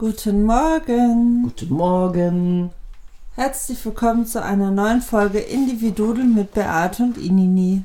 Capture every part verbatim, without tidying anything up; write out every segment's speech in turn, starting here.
Guten Morgen. Guten Morgen. Herzlich willkommen zu einer neuen Folge Individudel mit Beate und Inini.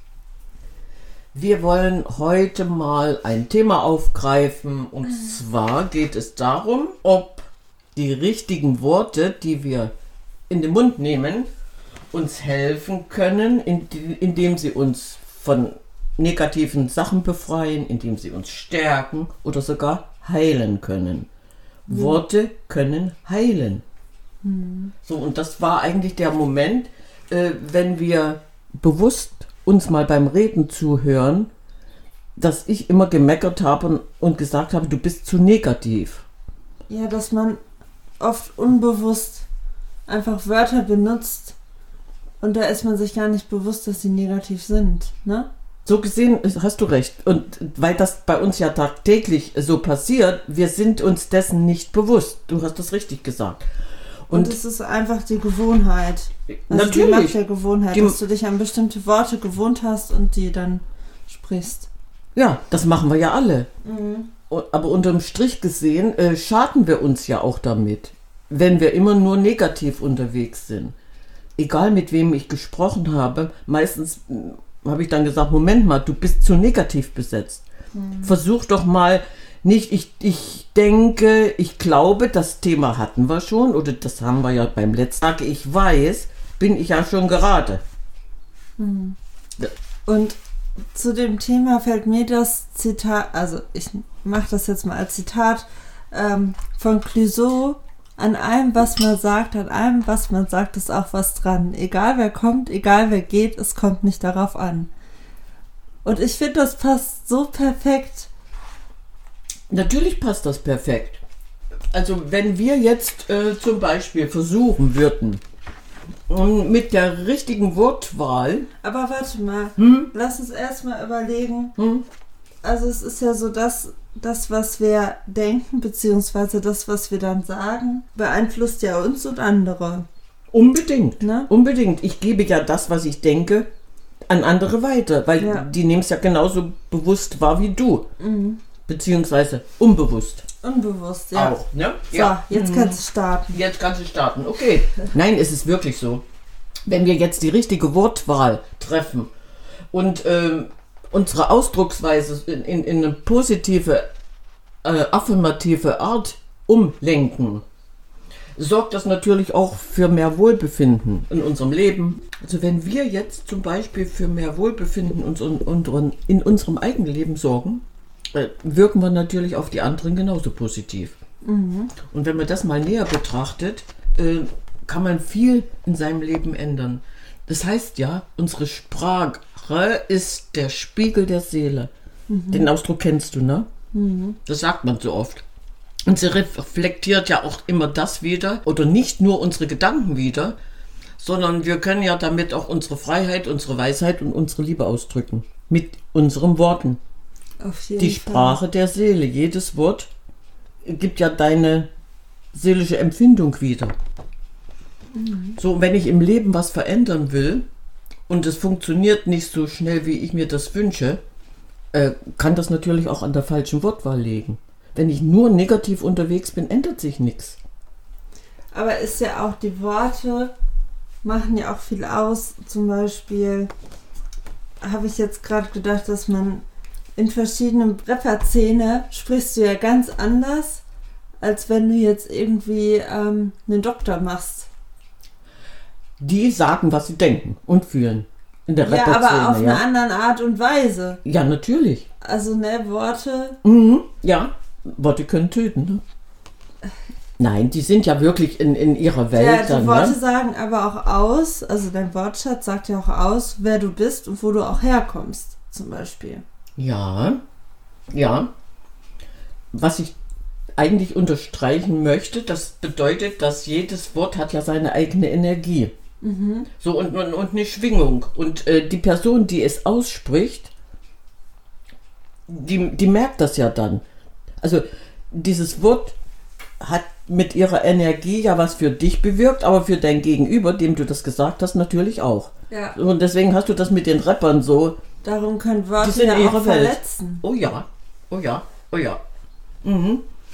Wir wollen heute mal ein Thema aufgreifen und zwar geht es darum, ob die richtigen Worte, die wir in den Mund nehmen, uns helfen können, indem sie uns von negativen Sachen befreien, indem sie uns stärken oder sogar heilen können. Mhm. Worte können heilen. Mhm. So, und das war eigentlich der Moment, äh, wenn wir bewusst uns mal beim Reden zuhören, dass ich immer gemeckert habe und, und gesagt habe, du bist zu negativ. Ja, dass man oft unbewusst einfach Wörter benutzt und da ist man sich gar nicht bewusst, dass sie negativ sind, ne? So gesehen hast du recht. Und weil das bei uns ja tagtäglich so passiert, wir sind uns dessen nicht bewusst. Du hast das richtig gesagt. Und, und es ist einfach die Gewohnheit. Also natürlich. Die Macht der Gewohnheit, die, dass du dich an bestimmte Worte gewohnt hast und die dann sprichst. Ja, das machen wir ja alle. Mhm. Aber unterm Strich gesehen äh, schaden wir uns ja auch damit, wenn wir immer nur negativ unterwegs sind. Egal mit wem ich gesprochen habe, meistens habe ich dann gesagt, Moment mal, du bist zu negativ besetzt. Mhm. Versuch doch mal nicht, ich, ich denke, ich glaube, das Thema hatten wir schon, oder das haben wir ja beim letzten Tag, ich weiß, bin ich ja schon gerade. Mhm. Ja. Und zu dem Thema fällt mir das Zitat, also ich mache das jetzt mal als Zitat, ähm, von Clouseau: An allem, was man sagt, an allem, was man sagt, ist auch was dran. Egal wer kommt, egal wer geht, es kommt nicht darauf an. Und ich finde, das passt so perfekt. Natürlich passt das perfekt. Also wenn wir jetzt äh, zum Beispiel versuchen würden, mit der richtigen Wortwahl... Aber warte mal, hm? lass uns erstmal überlegen. Hm? Also es ist ja so, dass das, was wir denken, beziehungsweise das, was wir dann sagen, beeinflusst ja uns und andere. Unbedingt, ne? Unbedingt. Ich gebe ja das, was ich denke, an andere weiter, weil ja. die nehmen es ja genauso bewusst wahr wie du. Mhm. Beziehungsweise unbewusst. Unbewusst, ja. Auch, ne? So, ja. jetzt kannst du starten. Jetzt kannst du starten, okay. Nein, es ist wirklich so. Wenn wir jetzt die richtige Wortwahl treffen und ähm, unsere Ausdrucksweise in, in, in eine positive, äh, affirmative Art umlenken, sorgt das natürlich auch für mehr Wohlbefinden in unserem Leben. Also wenn wir jetzt zum Beispiel für mehr Wohlbefinden in, unseren, in unserem eigenen Leben sorgen, äh, wirken wir natürlich auf die anderen genauso positiv. Mhm. Und wenn man das mal näher betrachtet, äh, kann man viel in seinem Leben ändern. Das heißt ja, unsere Sprache ist der Spiegel der Seele. Mhm. Den Ausdruck kennst du, ne? Mhm. Das sagt man so oft. Und sie reflektiert ja auch immer das wieder, oder nicht nur unsere Gedanken wieder, sondern wir können ja damit auch unsere Freiheit, unsere Weisheit und unsere Liebe ausdrücken. Mit unseren Worten. Auf jeden Die Sprache Fall. der Seele. Jedes Wort gibt ja deine seelische Empfindung wieder. Mhm. So, wenn ich im Leben was verändern will und es funktioniert nicht so schnell, wie ich mir das wünsche, äh, kann das natürlich auch an der falschen Wortwahl liegen. Wenn ich nur negativ unterwegs bin, ändert sich nichts. Aber ist ja auch, die Worte machen ja auch viel aus. Zum Beispiel habe ich jetzt gerade gedacht, dass man in verschiedenen Rapper-Szene sprichst du ja ganz anders, als wenn du jetzt irgendwie ähm, einen Doktor machst. Die sagen, was sie denken und fühlen. In der ja, Rapper-Szene, aber auf ja. eine andere Art und Weise. Ja, natürlich. Also, ne, Worte... Mhm, ja, Worte können töten, ne? Nein, die sind ja wirklich in, in ihrer Welt. Ja, die dann, Worte ne? sagen aber auch aus, also dein Wortschatz sagt ja auch aus, wer du bist und wo du auch herkommst, zum Beispiel. Ja, ja. Was ich eigentlich unterstreichen möchte, das bedeutet, dass jedes Wort hat ja seine eigene Energie. Mhm. So und, und, und eine Schwingung. Und äh, die Person, die es ausspricht, die, die merkt das ja dann. Also dieses Wort hat mit ihrer Energie ja was für dich bewirkt, aber für dein Gegenüber, dem du das gesagt hast, natürlich auch. Ja. Und deswegen hast du das mit den Rappern so. Darum können Worte die sind ja in ihrer auch Welt. verletzen. Oh ja, oh ja, oh ja. Mhm.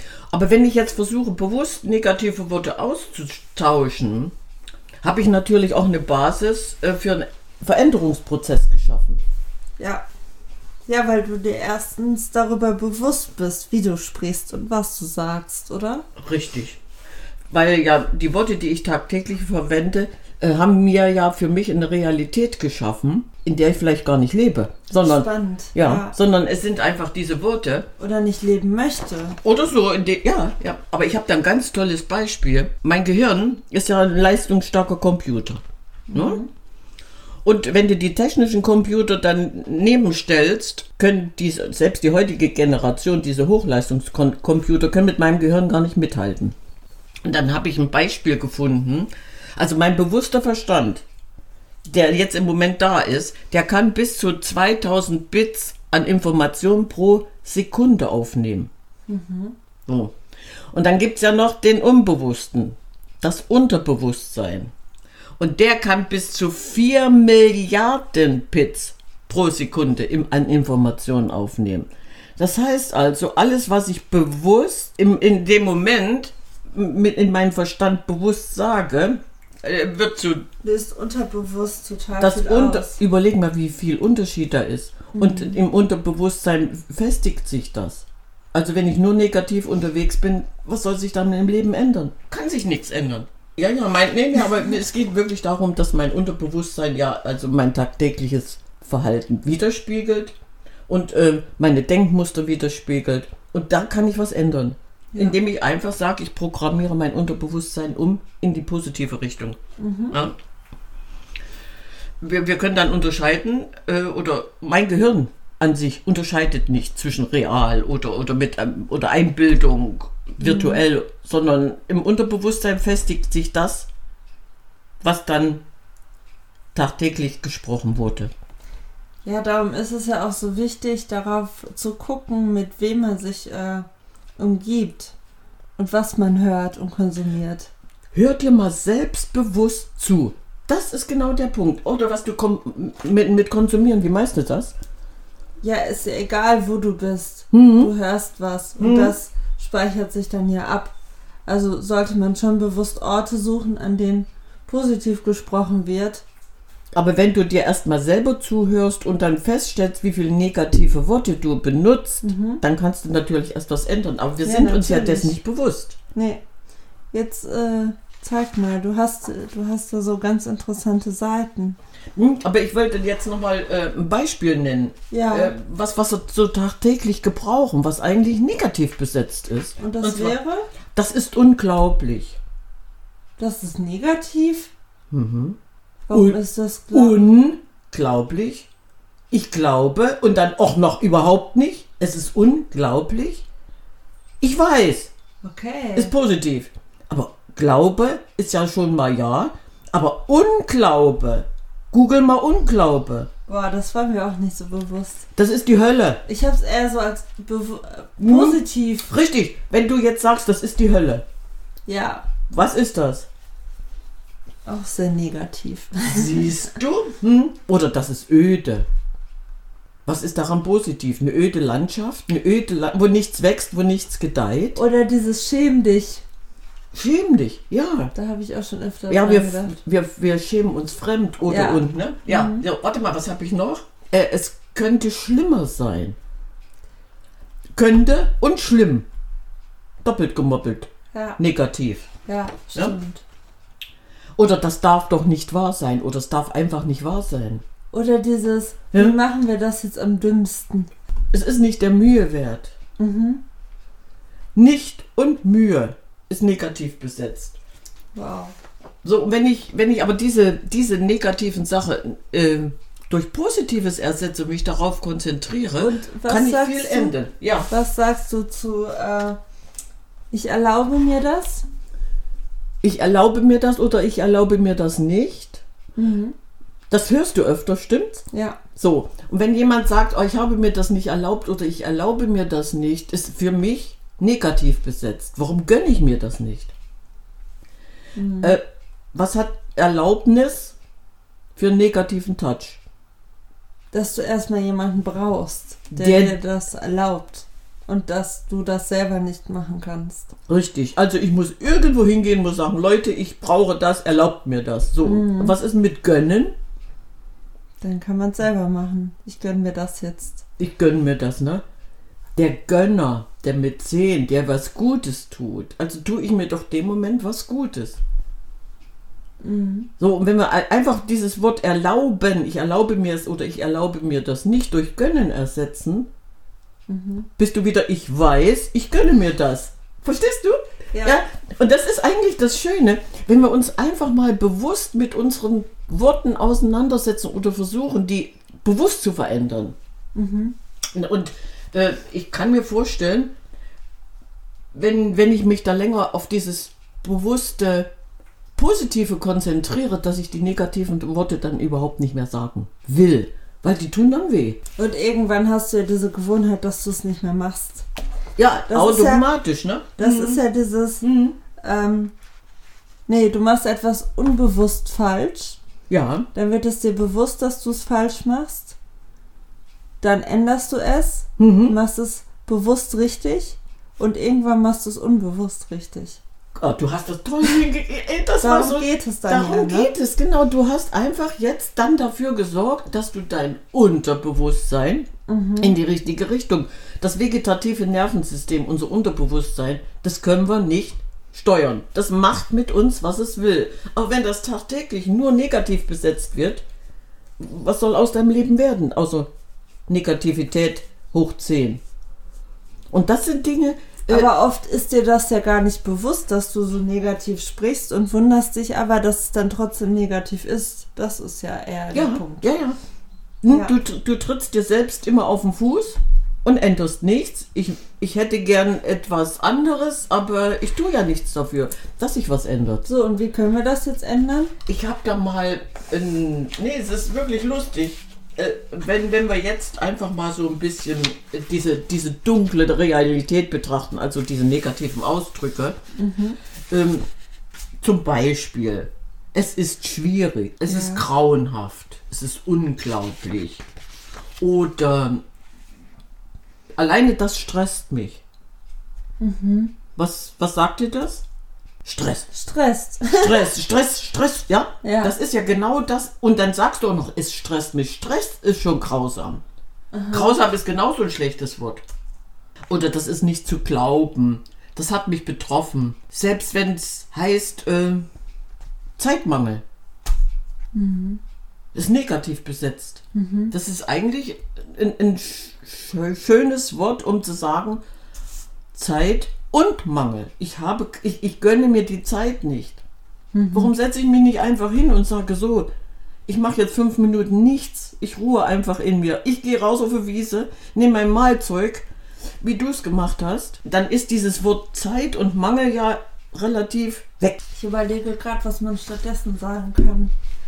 Aber wenn ich jetzt versuche, bewusst negative Worte auszutauschen, habe ich natürlich auch eine Basis äh, für einen Veränderungsprozess geschaffen. Ja. Ja, weil du dir erstens darüber bewusst bist, wie du sprichst und was du sagst, oder? Richtig. Weil ja die Worte, die ich tagtäglich verwende, äh, haben mir ja für mich eine Realität geschaffen, in der ich vielleicht gar nicht lebe. Sondern, Spannend. Ja, Ja. sondern es sind einfach diese Worte. Oder nicht leben möchte. Oder so, in de- ja, ja. Aber ich habe da ein ganz tolles Beispiel. Mein Gehirn ist ja ein leistungsstarker Computer. Ne? Und wenn du die technischen Computer dann nebenstellst, können diese, selbst die heutige Generation, diese Hochleistungscomputer, können mit meinem Gehirn gar nicht mithalten. Und dann habe ich ein Beispiel gefunden. Also mein bewusster Verstand, der jetzt im Moment da ist, der kann bis zu zweitausend Bits an Informationen pro Sekunde aufnehmen. Mhm. So. Und dann gibt es ja noch den Unbewussten, das Unterbewusstsein. Und der kann bis zu vier Milliarden Bits pro Sekunde im, an Informationen aufnehmen. Das heißt also, alles, was ich bewusst im, in dem Moment mit in meinem Verstand bewusst sage, äh, wird zu... Löst unterbewusst total Das viel unter, aus. Überleg mal, wie viel Unterschied da ist. Mhm. Und im Unterbewusstsein festigt sich das. Also wenn ich nur negativ unterwegs bin, was soll sich dann im Leben ändern? Kann sich nichts ändern. Ja, ja, mein, nee, nee, aber es geht wirklich darum, dass mein Unterbewusstsein ja also mein tagtägliches Verhalten widerspiegelt und äh, meine Denkmuster widerspiegelt. Und da kann ich was ändern. Ja. Indem ich einfach sage, ich programmiere mein Unterbewusstsein um in die positive Richtung. Mhm. Ja. Wir, wir können dann unterscheiden, äh, oder mein Gehirn an sich unterscheidet nicht zwischen real oder, oder, mit, ähm, oder Einbildung, virtuell, mhm. sondern im Unterbewusstsein festigt sich das, was dann tagtäglich gesprochen wurde. Ja, darum ist es ja auch so wichtig, darauf zu gucken, mit wem man sich äh, umgibt und was man hört und konsumiert. Hör dir mal selbstbewusst zu. Das ist genau der Punkt. Oder was du kom- mit, mit konsumieren, wie meinst du das? Ja, ist ja egal, wo du bist. Mhm. Du hörst was und Mhm. das speichert sich dann hier ab. Also sollte man schon bewusst Orte suchen, an denen positiv gesprochen wird. Aber wenn du dir erstmal selber zuhörst und dann feststellst, wie viele negative Worte du benutzt, Mhm. dann kannst du natürlich erst was ändern. Aber wir Ja, sind uns ja natürlich. dessen nicht bewusst. Nee, jetzt äh, zeig mal, du hast, du hast da so ganz interessante Seiten. Hm, aber ich wollte jetzt nochmal äh, ein Beispiel nennen, Ja. äh, was, was wir so tagtäglich gebrauchen, was eigentlich negativ besetzt ist. Und das Und zwar- wäre, Das ist unglaublich. das ist negativ. Mhm. Warum Und- ist das klar? Unglaublich. Ich glaube und dann auch noch überhaupt nicht. Es ist unglaublich. Ich weiß, Okay. ist positiv. Aber Glaube ist ja schon mal ja. Aber Unglaube, google mal Unglaube. Boah, das war mir auch nicht so bewusst. Das ist die Hölle. Ich habe es eher so als bew- äh, Mhm. positiv. Richtig, wenn du jetzt sagst, das ist die Hölle. Ja, Was ist das? auch sehr negativ. Siehst du? Hm? Oder das ist öde. Was ist daran positiv? Eine öde Landschaft? Eine öde La- wo nichts wächst, wo nichts gedeiht? Oder dieses Schäm dich. Schäm dich, ja. Da habe ich auch schon öfter Ja, dran wir, gedacht. wir, wir schämen uns fremd oder Ja. und, ne? Ja, Mhm. ja, warte mal, was habe ich noch? Äh, es könnte schlimmer sein. Könnte und schlimm. Doppelt gemoppelt. Ja, Negativ. ja, stimmt. Oder das darf doch nicht wahr sein. Oder es darf einfach nicht wahr sein. Oder dieses, Ja. wie machen wir das jetzt am dümmsten? Es ist nicht der Mühe wert. Mhm. Nicht und Mühe ist negativ besetzt. Wow. So, und wenn ich, wenn ich aber diese, diese negativen Sachen äh, durch Positives ersetze und mich darauf konzentriere, Und was kann ich sagst viel du? ändern. Ja. Was sagst du zu, äh, ich erlaube mir das? Ich erlaube mir das oder ich erlaube mir das nicht. Mhm. Das hörst du öfter, stimmt's? Ja. So, und wenn jemand sagt, oh, ich habe mir das nicht erlaubt oder ich erlaube mir das nicht, ist für mich negativ besetzt. Warum gönne ich mir das nicht? Mhm. Äh, was hat Erlaubnis für einen negativen Touch? Dass du erstmal jemanden brauchst, der, Der- dir das erlaubt. Und dass du das selber nicht machen kannst. Richtig. Also ich muss irgendwo hingehen, muss sagen, Leute, ich brauche das, erlaubt mir das. So, mhm. Was ist mit gönnen? Dann kann man es selber machen. Ich gönne mir das jetzt. Ich gönne mir das, ne? Der Gönner, der Mäzen, der was Gutes tut. Also tue ich mir doch dem Moment was Gutes. Mhm. So, und wenn wir einfach dieses Wort erlauben, ich erlaube mir es oder ich erlaube mir das nicht durch Gönnen ersetzen, mhm. bist du wieder, ich weiß, ich gönne mir das. Verstehst du? Ja. Ja. Und das ist eigentlich das Schöne, wenn wir uns einfach mal bewusst mit unseren Worten auseinandersetzen oder versuchen, die bewusst zu verändern. Mhm. Und äh, ich kann mir vorstellen, wenn, wenn ich mich da länger auf dieses bewusste Positive konzentriere, dass ich die negativen Worte dann überhaupt nicht mehr sagen will, weil die tun dann weh. Und irgendwann hast du ja diese Gewohnheit, dass du es nicht mehr machst. Ja, das automatisch, ja, ne? Das mhm. ist ja dieses, mhm. ähm, nee, du machst etwas unbewusst falsch. Ja. Dann wird es dir bewusst, dass du es falsch machst. Dann änderst du es, mhm. machst es bewusst richtig und irgendwann machst du es unbewusst richtig. Oh, du hast das toll hingekriegt. Darum so, geht es dann. Darum ja, ne? geht es, genau. Du hast einfach jetzt dann dafür gesorgt, dass du dein Unterbewusstsein mhm. in die richtige Richtung, das vegetative Nervensystem, unser Unterbewusstsein, das können wir nicht steuern. Das macht mit uns, was es will. Aber wenn das tagtäglich nur negativ besetzt wird, was soll aus deinem Leben werden? Außer Negativität hoch zehn. Und das sind Dinge... Äh, aber oft ist dir das ja gar nicht bewusst, dass du so negativ sprichst und wunderst dich aber, dass es dann trotzdem negativ ist. Das ist ja eher ja, der Punkt. Ja, ja. Hm, ja. Du, du trittst dir selbst immer auf den Fuß und änderst nichts. Ich, ich hätte gern etwas anderes, aber ich tue ja nichts dafür, dass sich was ändert. So, und wie können wir das jetzt ändern? Ich habe da mal, ein, nee, es ist wirklich lustig, äh, wenn, wenn wir jetzt einfach mal so ein bisschen diese, diese dunkle Realität betrachten, also diese negativen Ausdrücke. Mhm. Ähm, zum Beispiel, es ist schwierig, es ja. ist grauenhaft, es ist unglaublich. Oder alleine das stresst mich. Mhm. Was, was sagt dir das? Stress. Stress. Stress, Stress, Stress, ja? ja. Das ist ja genau das. Und dann sagst du auch noch, es stresst mich. Stress ist schon grausam. Aha. Grausam ist genauso ein schlechtes Wort. Oder das ist nicht zu glauben. Das hat mich betroffen. Selbst wenn es heißt äh, Zeitmangel. Mhm. Ist negativ besetzt. Mhm. Das ist eigentlich ein, ein sch- schönes Wort, um zu sagen, Zeit und Mangel. Ich habe, ich, ich gönne mir die Zeit nicht. Mhm. Warum setze ich mich nicht einfach hin und sage so, ich mache jetzt fünf Minuten nichts, ich ruhe einfach in mir. Ich gehe raus auf die Wiese, nehme mein Mahlzeug, wie du es gemacht hast. Dann ist dieses Wort Zeit und Mangel ja relativ weg. Ich überlege gerade, was man stattdessen sagen kann.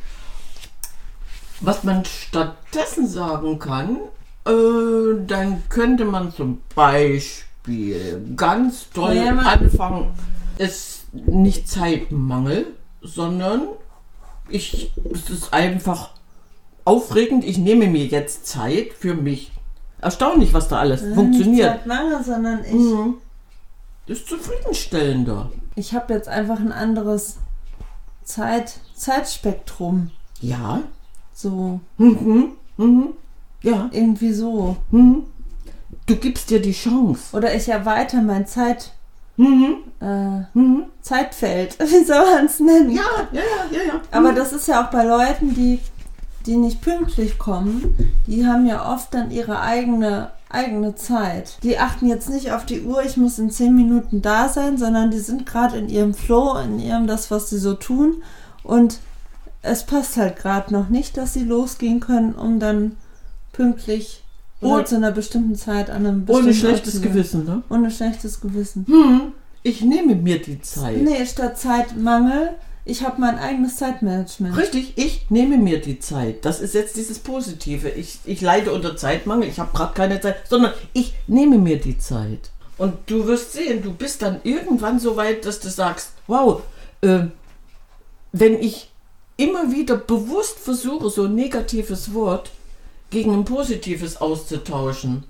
Was man stattdessen sagen kann, äh, dann könnte man zum Beispiel ganz toll ja, anfangen, ist nicht Zeitmangel, sondern ich, es ist einfach aufregend, ich nehme mir jetzt Zeit für mich. Erstaunlich, was da alles ja, funktioniert. Nicht Zeitmangel, sondern ich... Mhm. Ist zufriedenstellender. Ich habe jetzt einfach ein anderes Zeit, Zeitspektrum. Ja. So. Mhm. Mhm. Ja. Irgendwie so. Mhm. Du gibst dir die Chance. Oder ich erweitere mein Zeit, mhm. äh, mhm. Zeitfeld. Wie soll man es nennen? Ja, ja, ja, ja, ja. Aber das ist ja auch bei Leuten, die, die nicht pünktlich kommen, die haben ja oft dann ihre eigene, eigene Zeit. Die achten jetzt nicht auf die Uhr, ich muss in zehn Minuten da sein, sondern die sind gerade in ihrem Flow, in ihrem das, was sie so tun. Und es passt halt gerade noch nicht, dass sie losgehen können, um dann pünktlich oder oh, zu einer bestimmten Zeit an einem bestimmten ohne schlechtes Gewissen, ne? Ohne schlechtes Gewissen. Hm, ich nehme mir die Zeit. Nee, statt Zeitmangel, ich habe mein eigenes Zeitmanagement. Richtig, ich nehme mir die Zeit. Das ist jetzt dieses Positive. Ich, ich leide unter Zeitmangel, ich habe gerade keine Zeit, sondern ich nehme mir die Zeit. Und du wirst sehen, du bist dann irgendwann so weit, dass du sagst, wow, äh, wenn ich immer wieder bewusst versuche, so ein negatives Wort gegen ein positives auszutauschen,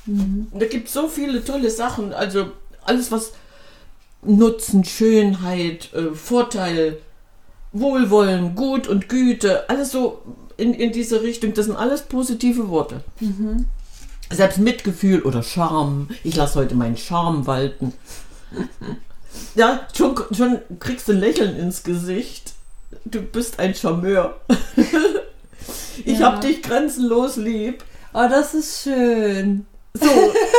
Mhm. Da gibt es so viele tolle Sachen, also alles was Nutzen, Schönheit, äh, Vorteil, Wohlwollen, Gut und Güte, alles so in, in diese Richtung, das sind alles positive Worte. Mhm. Selbst Mitgefühl oder Charme, ich lasse heute meinen Charme walten. Ja, schon, schon kriegst du ein Lächeln ins Gesicht. Du bist ein Charmeur. Ich Ja. hab dich grenzenlos lieb. Oh, das ist schön. So,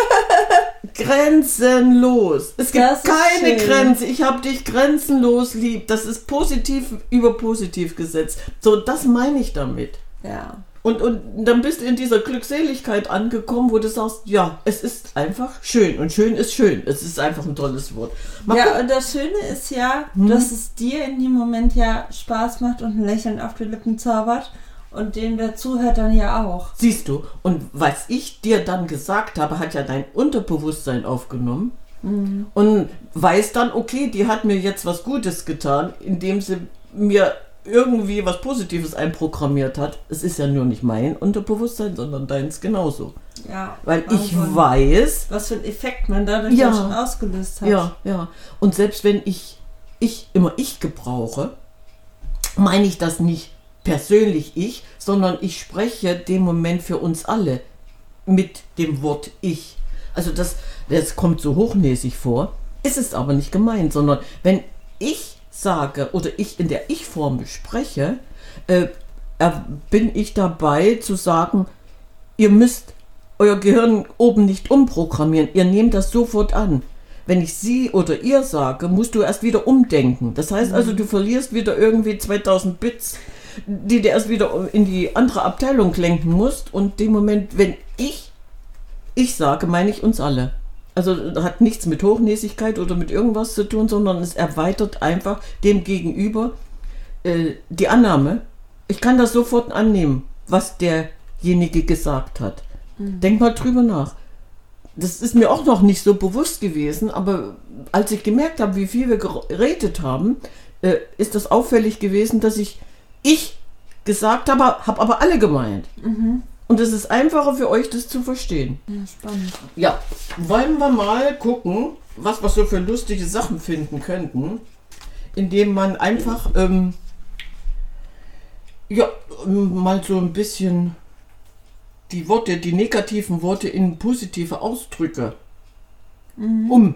grenzenlos. Es gibt Das ist keine schön. Grenze. Ich hab dich grenzenlos lieb. Das ist positiv über positiv gesetzt. So, das meine ich damit. Ja. Und, und dann bist du in dieser Glückseligkeit angekommen, wo du sagst, ja, es ist einfach schön. Und schön ist schön. Es ist einfach ein tolles Wort. Mal Ja, gucken. und das Schöne ist ja, Hm. dass es dir in dem Moment ja Spaß macht und ein Lächeln auf die Lippen zaubert und dem, der zuhört, dann ja auch. Siehst du, und was ich dir dann gesagt habe, hat ja dein Unterbewusstsein aufgenommen Mhm. und weiß dann, okay, die hat mir jetzt was Gutes getan, indem sie mir irgendwie was Positives einprogrammiert hat. Es ist ja nur nicht mein Unterbewusstsein, sondern deins genauso. Ja. Weil ich Wahnsinn. weiß, Was für einen Effekt man dadurch Ja. ja schon ausgelöst hat. ja, ja, und selbst wenn ich, ich immer ich gebrauche, meine ich das nicht persönlich ich, sondern ich spreche den Moment für uns alle mit dem Wort ich. Also das, das kommt so hochnäsig vor, ist es aber nicht gemeint, sondern wenn ich sage oder ich in der Ich-Form spreche, äh, äh, bin ich dabei zu sagen, ihr müsst euer Gehirn oben nicht umprogrammieren, ihr nehmt das sofort an. Wenn ich sie oder ihr sage, musst du erst wieder umdenken. Das heißt also, du verlierst wieder irgendwie zweitausend Bits, die du erst wieder in die andere Abteilung lenken musst. Und dem Moment, wenn ich ich sage, meine ich uns alle. Also das hat nichts mit Hochnäsigkeit oder mit irgendwas zu tun, sondern es erweitert einfach dem Gegenüber äh, die Annahme. Ich kann das sofort annehmen, was derjenige gesagt hat. Mhm. Denk mal drüber nach. Das ist mir auch noch nicht so bewusst gewesen, aber als ich gemerkt habe, wie viel wir geredet haben, äh, ist das auffällig gewesen, dass ich ich gesagt habe, habe aber alle gemeint. Mhm. Und es ist einfacher für euch, das zu verstehen. Ja, spannend. Ja, wollen wir mal gucken, was wir so für lustige Sachen finden könnten, indem man einfach ähm, ja, mal so ein bisschen die Worte, die negativen Worte in positive Ausdrücke Mhm.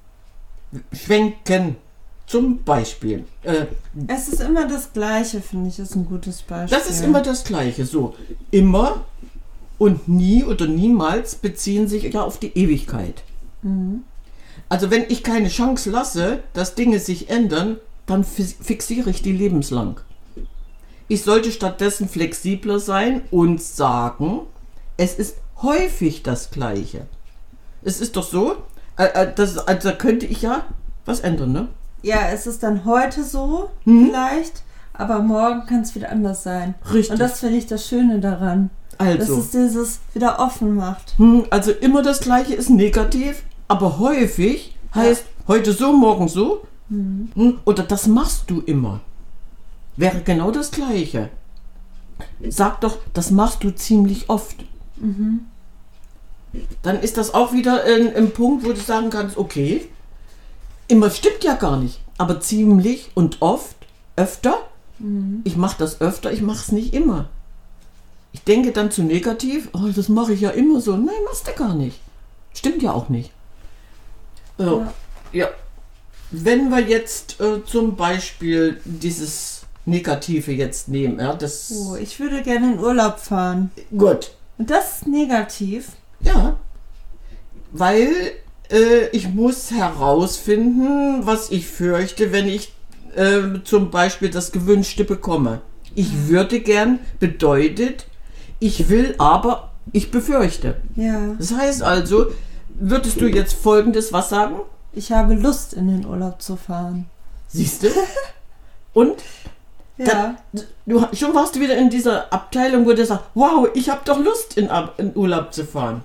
umschwenken. Zum Beispiel. Äh, Es ist immer das Gleiche, finde ich, ist ein gutes Beispiel. das ist immer das Gleiche. So, immer und nie oder niemals beziehen sich ja auf die Ewigkeit. Mhm. Also wenn ich keine Chance lasse, dass Dinge sich ändern, dann fi- fixiere ich die lebenslang. Ich sollte stattdessen flexibler sein und sagen, es ist häufig das Gleiche. Es ist doch so, äh, äh, das, also da könnte ich ja was ändern, ne? Ja, es ist dann heute so, Mhm. vielleicht, aber morgen kann es wieder anders sein. Richtig. Und das finde ich das Schöne daran. Dass Also, es dieses wieder offen macht. hm, also immer das Gleiche ist negativ, aber häufig heißt heute so, morgen so. Mhm. Hm, oder das machst du immer. Wäre genau das Gleiche. Sag doch, das machst du ziemlich oft. Mhm. Dann ist das auch wieder ein, ein Punkt, wo du sagen kannst, okay, immer stimmt ja gar nicht, aber ziemlich und oft, öfter, Mhm. ich mache das öfter, ich mache es nicht immer. Ich denke dann zu negativ, oh, das mache ich ja immer so. Nein, machst du gar nicht. Stimmt ja auch nicht. So, Ja. ja. Wenn wir jetzt äh, zum Beispiel dieses Negative jetzt nehmen, ja, das... Oh, ich würde gerne in Urlaub fahren. Gut, Und das ist negativ. ja, weil äh, ich muss herausfinden, was ich fürchte, wenn ich äh, zum Beispiel das Gewünschte bekomme. Ich würde gern bedeutet, ich will, aber ich befürchte. Ja. Das heißt also, würdest du jetzt Folgendes was sagen? Ich habe Lust, in den Urlaub zu fahren. Siehst du? Und Ja. du, schon warst du wieder in dieser Abteilung, wo du sagst, wow, ich habe doch Lust, in, Ab- in Urlaub zu fahren.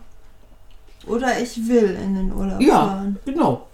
Oder ich will in den Urlaub Ja, fahren. genau.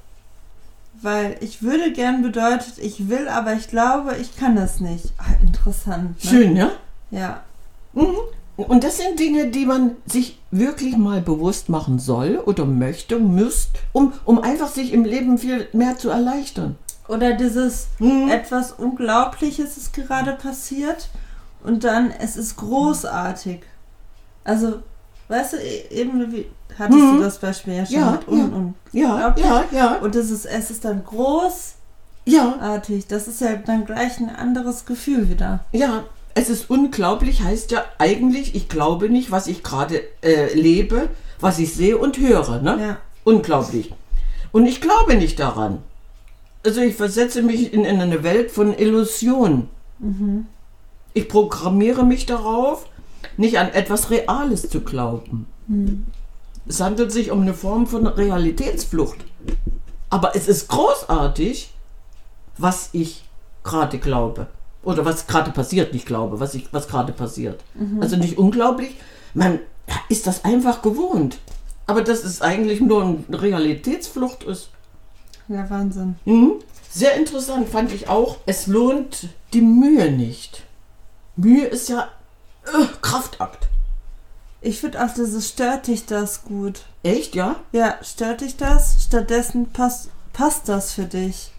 Weil ich würde gern bedeutet, ich will, aber ich glaube, ich kann das nicht. Ah, interessant. Ne? Schön, ja? Ja. Mhm. Und das sind Dinge, die man sich wirklich mal bewusst machen soll oder möchte, müsst, um, um einfach sich im Leben viel mehr zu erleichtern. Oder dieses Hm. etwas Unglaubliches ist gerade passiert und dann, es ist großartig. Also, weißt du, eben wie hattest Hm. du das Beispiel ja schon Ja, mit un, un, Ja, unglaublich. ja, ja, Und das ist, es ist dann großartig. ja, Das ist ja dann gleich ein anderes Gefühl wieder. ja. Es ist unglaublich, heißt ja eigentlich, ich glaube nicht, was ich gerade äh, lebe, was ich sehe und höre. Ne? Ja. Unglaublich. Und ich glaube nicht daran. Also ich versetze mich in, in eine Welt von Illusionen. Mhm. Ich programmiere mich darauf, nicht an etwas Reales zu glauben. Mhm. Es handelt sich um eine Form von Realitätsflucht. Aber es ist großartig, was ich gerade glaube. Oder was gerade passiert, nicht glaube, was, ich, was gerade passiert. Mhm. Also nicht unglaublich, man ist das einfach gewohnt. Aber dass es eigentlich nur eine Realitätsflucht ist. Ja, Wahnsinn. Mhm. Sehr interessant fand ich auch, es lohnt die Mühe nicht. Mühe ist ja äh, Kraftakt. Ich finde auch, dieses stört dich das gut. Echt, ja? Ja, stört dich das? Stattdessen passt, passt das für dich.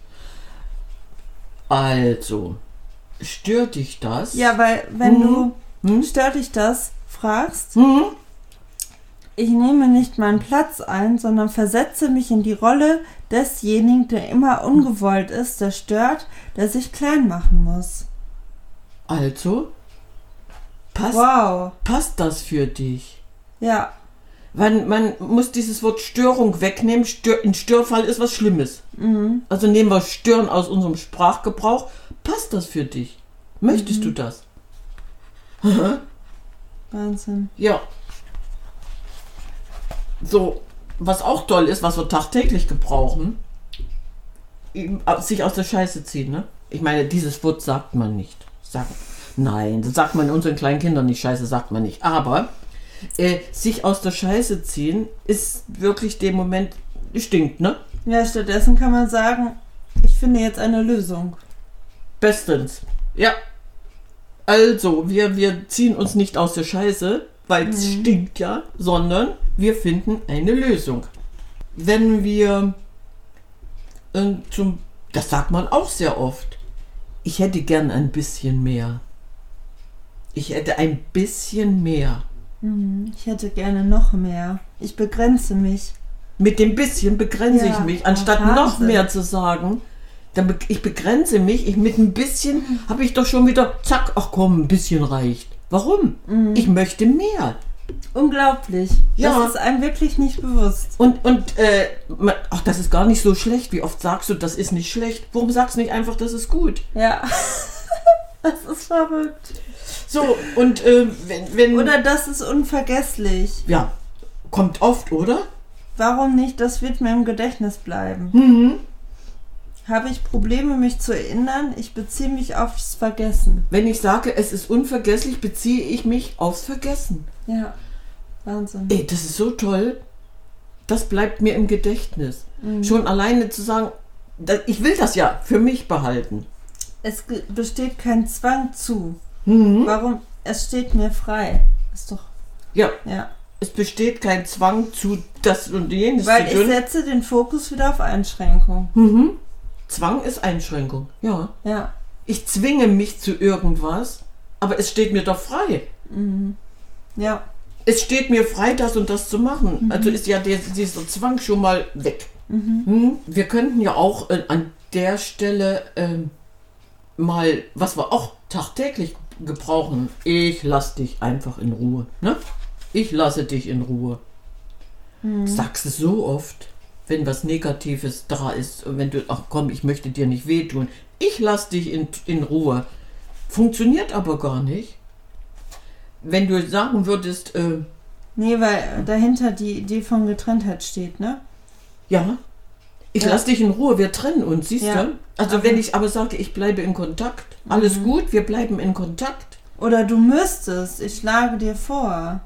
Also, stört dich das? Ja, weil wenn Mhm. du Hm? stört dich das fragst, Mhm. ich nehme nicht meinen Platz ein, sondern versetze mich in die Rolle desjenigen, der immer ungewollt ist, der stört, der sich klein machen muss. Also, passt, Wow. passt das für dich? Ja. Man, man muss dieses Wort Störung wegnehmen. Stör, ein Störfall ist was Schlimmes. Mhm. Also nehmen wir Stören aus unserem Sprachgebrauch. Passt das für dich? Möchtest Mhm. du das? Wahnsinn. Ja. So, was auch toll ist, was wir tagtäglich gebrauchen, eben sich aus der Scheiße ziehen, ne? Ich meine, dieses Wort sagt man nicht. Sagen. Nein, das sagt man unseren kleinen Kindern nicht. Scheiße sagt man nicht. Aber äh, sich aus der Scheiße ziehen ist wirklich dem Moment stinkt, ne? Ja, stattdessen kann man sagen, ich finde jetzt eine Lösung. Bestens. Ja. Also, wir, wir ziehen uns nicht aus der Scheiße, weil es Mhm. stinkt ja, sondern wir finden eine Lösung. Wenn wir äh, zum, das sagt man auch sehr oft, ich hätte gern ein bisschen mehr. Ich hätte ein bisschen mehr. Mhm. Ich hätte gerne noch mehr. Ich begrenze mich. Mit dem bisschen begrenze Ja, ich mich, anstatt Wahnsinn. noch mehr zu sagen. Dann be ich begrenze mich, ich, mit ein bisschen habe ich doch schon wieder, zack, ach komm, ein bisschen reicht. Warum? Mhm. Ich möchte mehr. Unglaublich. Ja. Das ist einem wirklich nicht bewusst. Und, und äh, man, ach, das ist gar nicht so schlecht. Wie oft sagst du, das ist nicht schlecht? Warum sagst du nicht einfach, das ist gut? Ja. Das ist verrückt. So, und äh, wenn, wenn... Oder das ist unvergesslich. Ja, kommt oft, oder? Warum nicht? Das wird mir im Gedächtnis bleiben. Mhm. Habe ich Probleme, mich zu erinnern? Ich beziehe mich aufs Vergessen. Wenn ich sage, es ist unvergesslich, beziehe ich mich aufs Vergessen. Ja. Wahnsinn. Ey, das ist so toll. Das bleibt mir im Gedächtnis. Mhm. Schon alleine zu sagen, da- ich will das ja für mich behalten. Es ge- besteht kein Zwang zu. Mhm. Warum? Es steht mir frei. Ist doch. Ja, Ja. es besteht kein Zwang zu das und jenes Weil zu ich tun. setze den Fokus wieder auf Einschränkung. Mhm. Zwang ist Einschränkung. Ja. Ja. Ich zwinge mich zu irgendwas, aber es steht mir doch frei. Mhm. Ja. Es steht mir frei, das und das zu machen. Mhm. Also ist ja der, dieser Zwang schon mal weg. Mhm. Hm? Wir könnten ja auch äh, an der Stelle ähm, mal, was wir auch tagtäglich gebrauchen, ich lasse dich einfach in Ruhe. Ne? Ich lasse dich in Ruhe. Mhm. Sagst es so oft, wenn was Negatives da ist, wenn du, ach komm, ich möchte dir nicht wehtun. Ich lasse dich in, in Ruhe. Funktioniert aber gar nicht. Wenn du sagen würdest, äh, Nee, weil dahinter die Idee von Getrenntheit steht, ne? ja, ich Ja. lasse dich in Ruhe, wir trennen uns, siehst Ja. du? Also Aber- wenn ich aber sage, ich bleibe in Kontakt, alles Mhm. gut, wir bleiben in Kontakt. Oder du müsstest, ich schlage dir vor.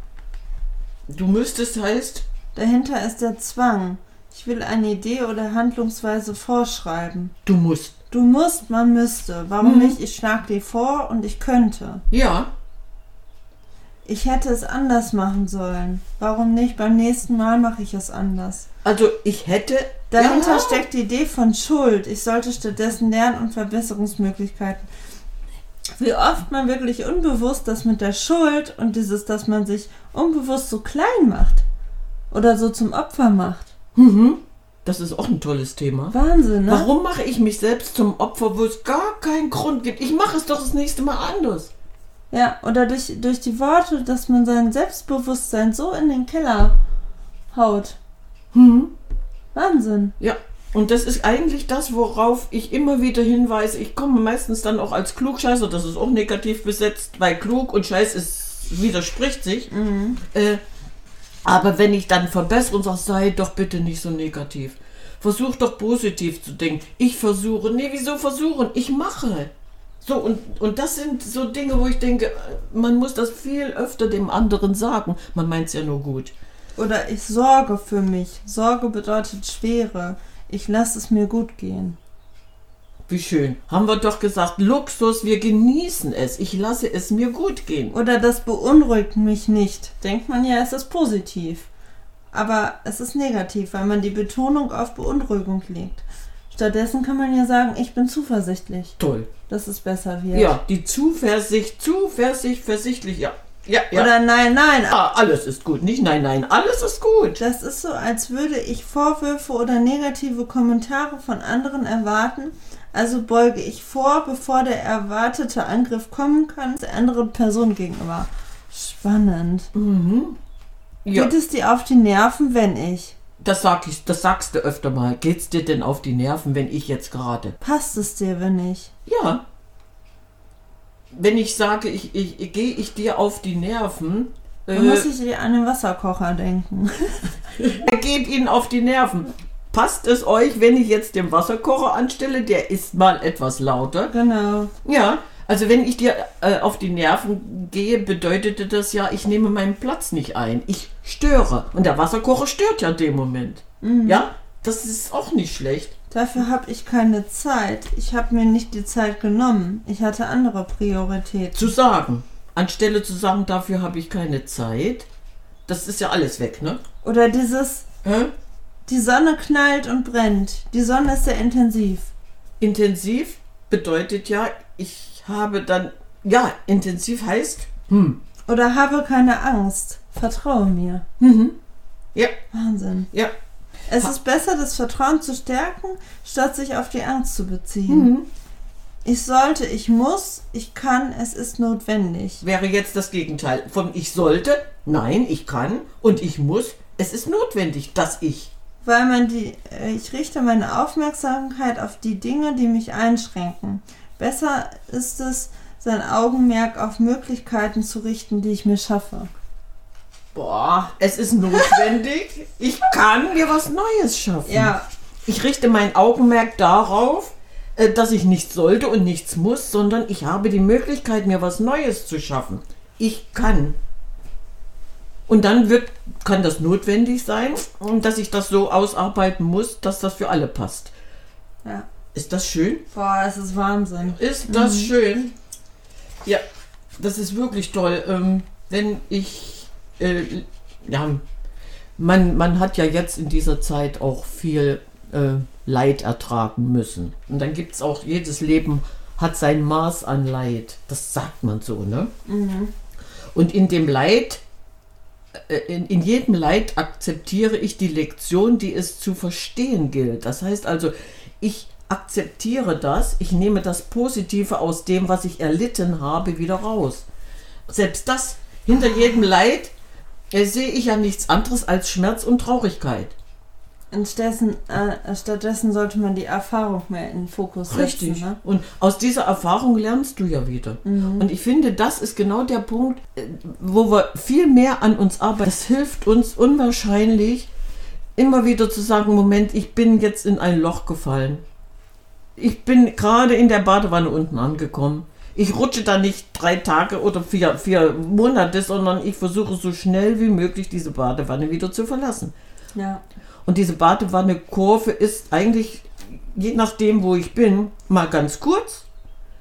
Du müsstest heißt, Dahinter ist der Zwang. Ich will eine Idee oder Handlungsweise vorschreiben. du musst. Du musst, man müsste. Warum Mhm. nicht? Ich schlage dir vor und ich könnte. Ja, ich hätte es anders machen sollen. Warum nicht? Beim nächsten Mal mache ich es anders. Also ich hätte... Dahinter ja. steckt die Idee von Schuld. Ich sollte stattdessen lernen und Verbesserungsmöglichkeiten. Wie oft man wirklich unbewusst das mit der Schuld und dieses, dass man sich unbewusst so klein macht oder so zum Opfer macht. Mhm. Das ist auch ein tolles Thema. Wahnsinn, ne? Warum mache ich mich selbst zum Opfer, wo es gar keinen Grund gibt? Ich mache es doch das nächste Mal anders. Ja, oder durch, durch die Worte, dass man sein Selbstbewusstsein so in den Keller haut. Mhm. Wahnsinn. Ja, und das ist eigentlich das, worauf ich immer wieder hinweise. Ich komme meistens dann auch als Klugscheißer, das ist auch negativ besetzt, weil klug und Scheiß ist, widerspricht sich. Mhm. Äh, aber wenn ich dann verbessere und sage, sei doch bitte nicht so negativ. Versuch doch positiv zu denken. Ich versuche. Nee, wieso versuchen? Ich mache. So, und, und das sind so Dinge, wo ich denke, man muss das viel öfter dem anderen sagen. Man meint es ja nur gut. Oder ich sorge für mich. Sorge bedeutet Schwere. Ich lasse es mir gut gehen. Wie schön. Haben wir doch gesagt, Luxus, wir genießen es. Ich lasse es mir gut gehen. Oder das beunruhigt mich nicht. Denkt man ja, es ist positiv. Aber es ist negativ, weil man die Betonung auf Beunruhigung legt. Stattdessen kann man ja sagen, ich bin zuversichtlich. Toll. Dass es besser wird. Ja, die Zuversicht, Zuversicht, versichtlich, ja. Ja, ja. Oder nein, nein. Ah, alles ist gut. Nicht nein, nein, alles ist gut. Das ist so, als würde ich Vorwürfe oder negative Kommentare von anderen erwarten. Also beuge ich vor, bevor der erwartete Angriff kommen kann, der anderen Person gegenüber. Spannend. Mhm. Ja. Geht es dir auf die Nerven, wenn ich? Das sag ich, das sagst du öfter mal. Geht's dir denn auf die Nerven, wenn ich jetzt gerade? Passt es dir, wenn ich? Ja. Wenn ich sage, ich, ich, ich gehe ich dir auf die Nerven, Dann äh, muss ich dir an den Wasserkocher denken. er geht Ihnen auf die Nerven. Passt es euch, wenn ich jetzt den Wasserkocher anstelle? Der ist mal etwas lauter. Genau. Ja, also wenn ich dir äh, auf die Nerven gehe, bedeutete das ja, ich nehme meinen Platz nicht ein. Ich störe. Und der Wasserkocher stört ja in dem Moment. Mhm. Ja, das ist auch nicht schlecht. Dafür habe ich keine Zeit. Ich habe mir nicht die Zeit genommen. Ich hatte andere Prioritäten. Zu sagen. Anstelle zu sagen, dafür habe ich keine Zeit. Das ist ja alles weg, ne? Oder dieses, Hä? die Sonne knallt und brennt. Die Sonne ist sehr intensiv. Intensiv bedeutet ja, ich habe dann, ja, intensiv heißt, hm. Oder habe keine Angst. Vertraue mir. Mhm. Ja, Wahnsinn. ja. Es Ha- ist besser, das Vertrauen zu stärken, statt sich auf die Angst zu beziehen. Mhm. Ich sollte, ich muss, ich kann, es ist notwendig. Wäre jetzt das Gegenteil. Von ich sollte, nein, ich kann und ich muss, es ist notwendig, dass ich. Weil man die, äh, ich richte meine Aufmerksamkeit auf die Dinge, die mich einschränken. Besser ist es, sein Augenmerk auf Möglichkeiten zu richten, die ich mir schaffe. Boah, es ist notwendig, ich kann mir was Neues schaffen. Ja. Ich richte mein Augenmerk darauf, äh, dass ich nichts sollte und nichts muss, sondern ich habe die Möglichkeit, mir was Neues zu schaffen. Ich kann. Und dann wird, kann das notwendig sein, dass ich das so ausarbeiten muss, dass das für alle passt. Ja. Ist das schön? Boah, es ist Wahnsinn. Ist das schön? Ja, das ist wirklich toll. Ähm, wenn ich, äh, ja, man, man hat ja jetzt in dieser Zeit auch viel äh, Leid ertragen müssen. Und dann gibt es auch, jedes Leben hat sein Maß an Leid. Das sagt man so, ne? Mhm. Und in dem Leid, äh, in, in jedem Leid akzeptiere ich die Lektion, die es zu verstehen gilt. Das heißt also, ich akzeptiere das, ich nehme das Positive aus dem, was ich erlitten habe, wieder raus. Selbst das, hinter jedem Leid, äh, sehe ich ja nichts anderes als Schmerz und Traurigkeit. Und stattdessen, äh, stattdessen sollte man die Erfahrung mehr in den Fokus setzen. Richtig. Ne? Und aus dieser Erfahrung lernst du ja wieder. Mhm. Und ich finde, das ist genau der Punkt, äh, wo wir viel mehr an uns arbeiten. Das hilft uns unwahrscheinlich, immer wieder zu sagen, Moment, ich bin jetzt in ein Loch gefallen. Ich bin gerade in der Badewanne unten angekommen. Ich rutsche da nicht drei Tage oder vier, vier Monate, sondern ich versuche so schnell wie möglich diese Badewanne wieder zu verlassen. Ja. Und diese Badewanne-Kurve ist eigentlich, je nachdem, wo ich bin, mal ganz kurz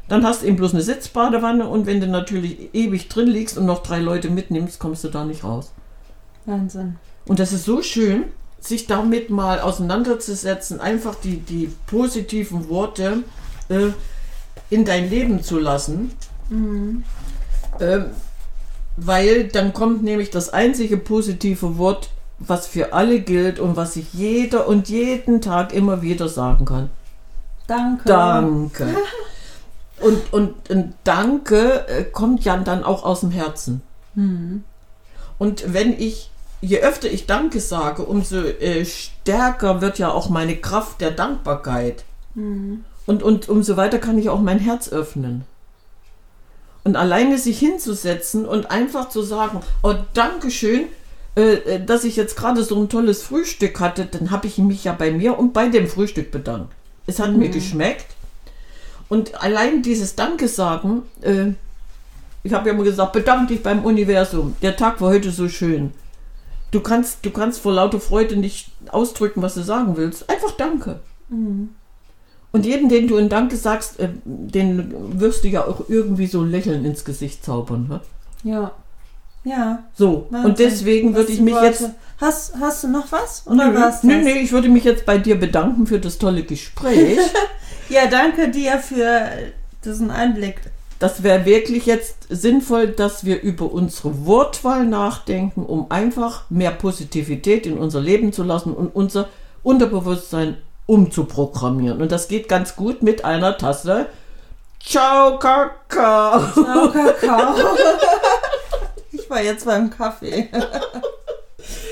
Dann hast du eben bloß eine Sitzbadewanne und wenn du natürlich ewig drin liegst und noch drei Leute mitnimmst, kommst du da nicht raus. Wahnsinn. Und das ist so schön, sich damit mal auseinanderzusetzen, einfach die, die positiven Worte äh, in dein Leben zu lassen. Mhm. Ähm, weil dann kommt nämlich das einzige positive Wort, was für alle gilt und was sich jeder und jeden Tag immer wieder sagen kann. Danke. Danke. Und, und ein Danke äh, kommt ja dann auch aus dem Herzen. Mhm. Und wenn ich, je öfter ich Danke sage, umso äh, stärker wird ja auch meine Kraft der Dankbarkeit. Mhm. Und, und umso weiter kann ich auch mein Herz öffnen. Und alleine sich hinzusetzen und einfach zu sagen, oh, Dankeschön, äh, dass ich jetzt gerade so ein tolles Frühstück hatte, dann habe ich mich ja bei mir und bei dem Frühstück bedankt. Es hat mhm. mir geschmeckt. Und allein dieses Danke sagen, äh, ich habe ja immer gesagt, bedank dich beim Universum. Der Tag war heute so schön. Du kannst, du kannst vor lauter Freude nicht ausdrücken, was du sagen willst. Einfach Danke. Mhm. Und jeden, den du ein Danke sagst, äh, den wirst du ja auch irgendwie so ein Lächeln ins Gesicht zaubern. Ne? Ja. Ja. So, Wahnsinn. Und deswegen würde ich mich Worte. jetzt... Hast, hast du noch was? Oder nö, war's das? nö, nö, ich würde mich jetzt bei dir bedanken für das tolle Gespräch. Ja, danke dir für diesen Einblick. Das wäre wirklich jetzt sinnvoll, dass wir über unsere Wortwahl nachdenken, um einfach mehr Positivität in unser Leben zu lassen und unser Unterbewusstsein umzuprogrammieren. Und das geht ganz gut mit einer Tasse Ciao Kakao. Ciao Kakao. Ich war jetzt beim Kaffee.